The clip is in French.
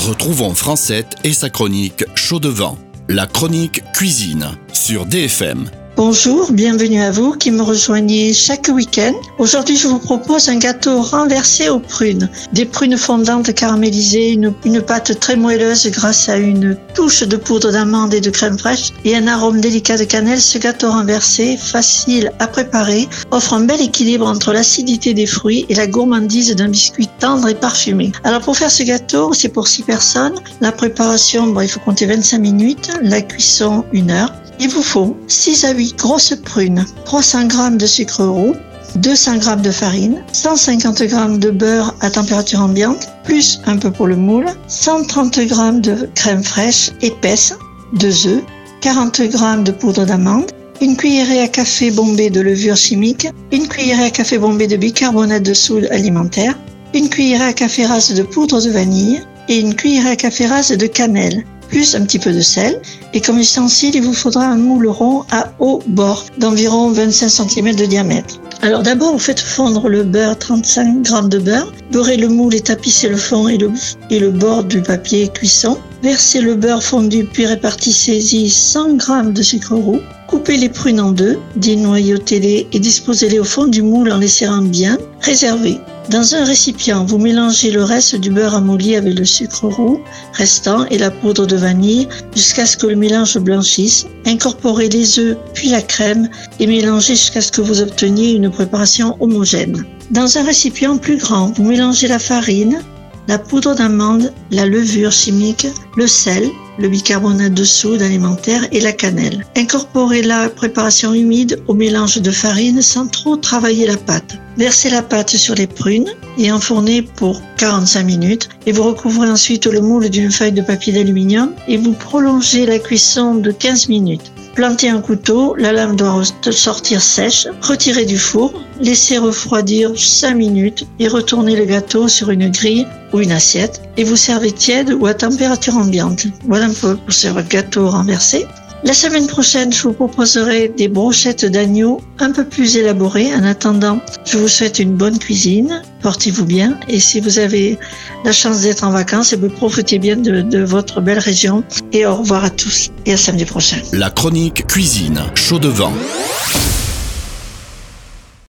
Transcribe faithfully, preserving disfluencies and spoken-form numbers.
Retrouvons Francette et sa chronique Chaud de vent, la chronique cuisine sur D F M. Bonjour, bienvenue à vous qui me rejoignez chaque week-end. Aujourd'hui, je vous propose un gâteau renversé aux prunes. Des prunes fondantes caramélisées, une, une pâte très moelleuse grâce à une touche de poudre d'amande et de crème fraîche et un arôme délicat de cannelle. Ce gâteau renversé, facile à préparer, offre un bel équilibre entre l'acidité des fruits et la gourmandise d'un biscuit tendre et parfumé. Alors pour faire ce gâteau, c'est pour six personnes. La préparation, bon, il faut compter vingt-cinq minutes, la cuisson une heure. Il vous faut six à huit grosses prunes, trois cents grammes de sucre roux, deux cents grammes de farine, cent cinquante grammes de beurre à température ambiante, plus un peu pour le moule, cent trente grammes de crème fraîche épaisse, deux œufs, quarante grammes de poudre d'amande, une cuillerée à café bombée de levure chimique, une cuillerée à café bombée de bicarbonate de soude alimentaire, une cuillerée à café rase de poudre de vanille et une cuillerée à café rase de cannelle, plus un petit peu de sel. Et comme ustensile, il vous faudra un moule rond à haut bord d'environ vingt-cinq centimètres de diamètre. Alors d'abord, vous faites fondre le beurre, trente-cinq grammes de beurre. Beurrez le moule et tapissez le fond et le, et le bord du papier cuisson. Versez le beurre fondu, puis répartissez-y cent grammes de sucre roux. Coupez les prunes en deux, dénoyautez-les et disposez-les au fond du moule en les serrant bien. Réservez. Dans un récipient, vous mélangez le reste du beurre amolli avec le sucre roux restant et la poudre de vanille jusqu'à ce que le mélange blanchisse. Incorporez les œufs puis la crème et mélangez jusqu'à ce que vous obteniez une préparation homogène. Dans un récipient plus grand, vous mélangez la farine, la poudre d'amande, la levure chimique, le sel, le bicarbonate de soude alimentaire et la cannelle. Incorporez la préparation humide au mélange de farine sans trop travailler la pâte. Versez la pâte sur les prunes et enfournez pour quarante-cinq minutes et vous recouvrez ensuite le moule d'une feuille de papier d'aluminium et vous prolongez la cuisson de quinze minutes. Plantez un couteau, la lame doit sortir sèche, retirez du four, laissez refroidir cinq minutes et retournez le gâteau sur une grille ou une assiette et vous servez tiède ou à température ambiante. Voilà un peu pour ce gâteau renversé. La semaine prochaine, je vous proposerai des brochettes d'agneau un peu plus élaborées. En attendant, je vous souhaite une bonne cuisine. Portez-vous bien. Et si vous avez la chance d'être en vacances, eh bien, profitez bien de, de votre belle région. Et au revoir à tous et à samedi prochain. La chronique cuisine Chaud de vent.